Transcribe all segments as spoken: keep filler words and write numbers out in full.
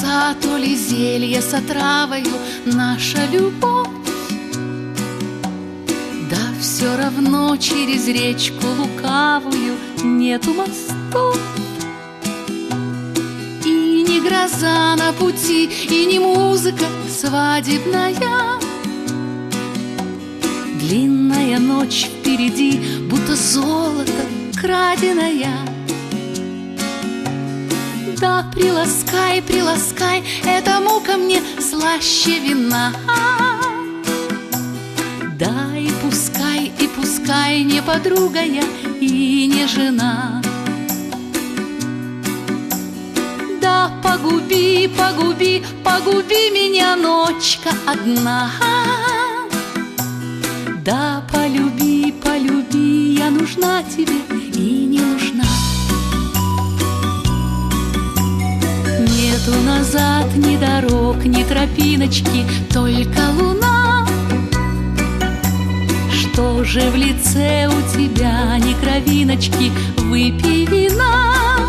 роса, то ли зелье с отравою наша любовь. Да все равно через речку лукавую нету мостов. И не гроза на пути, и не музыка свадебная. Длинная ночь впереди, будто золото краденое. Да приласкай, приласкай, эта мука мне слаще вина. Да и пускай, и пускай не подруга я и не жена. Да погуби, погуби, погуби меня, ночка одна. Да полюби, полюби, я нужна тебе и не нужна. Нету назад ни дорог, ни тропиночки, только луна. Что же в лице у тебя ни кровиночки, выпей вина.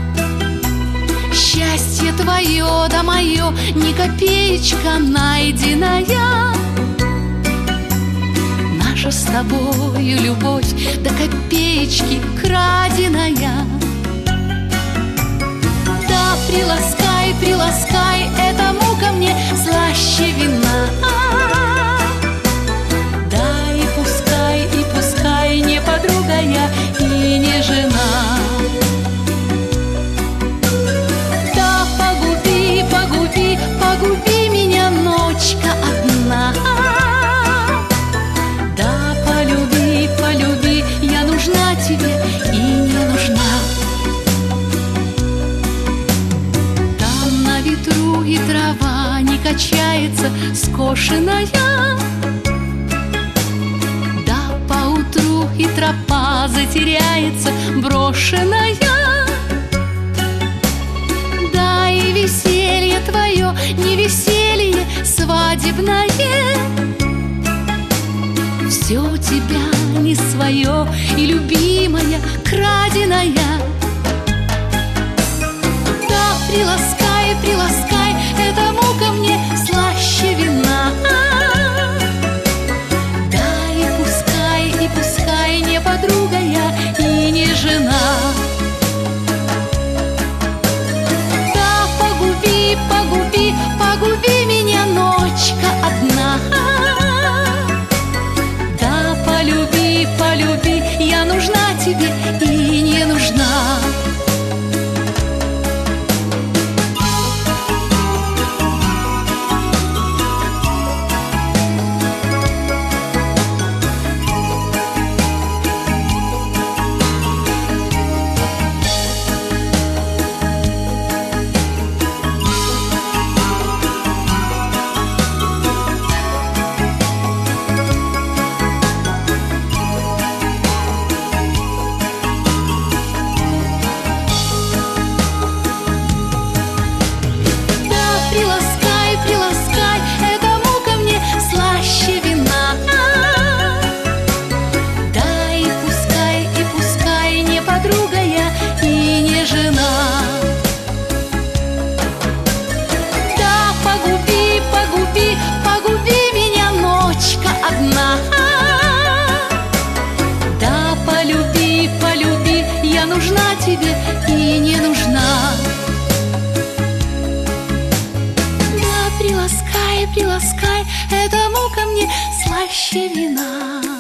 Счастье твое да мое, ни копеечка найденная. Наша с тобою любовь до копеечки краденая. Да приласкай, приласкай, эта мука мне слаще вина. Да и пускай, и пускай не подруга я и не жена. Да погуби, погуби, погуби меня, ночка одна. Да полюби, полюби, я нужна тебе и не нужна. И трава не качается, скошенная. Да поутру и тропа затеряется, брошенная. Да и веселье твое не веселье свадебное. Все у тебя не свое, и любимая краденая. Да приласкай, приласкай, эта мука мне слаще вина. Да и пускай, и пускай не подруга я и не жена. Да погуби, погуби, погуби меня, ночка одна. Да полюби, полюби, я нужна тебе и не нужна. Тебе и не нужна. Да приласкай, приласкай, эта мука мне слаще вина.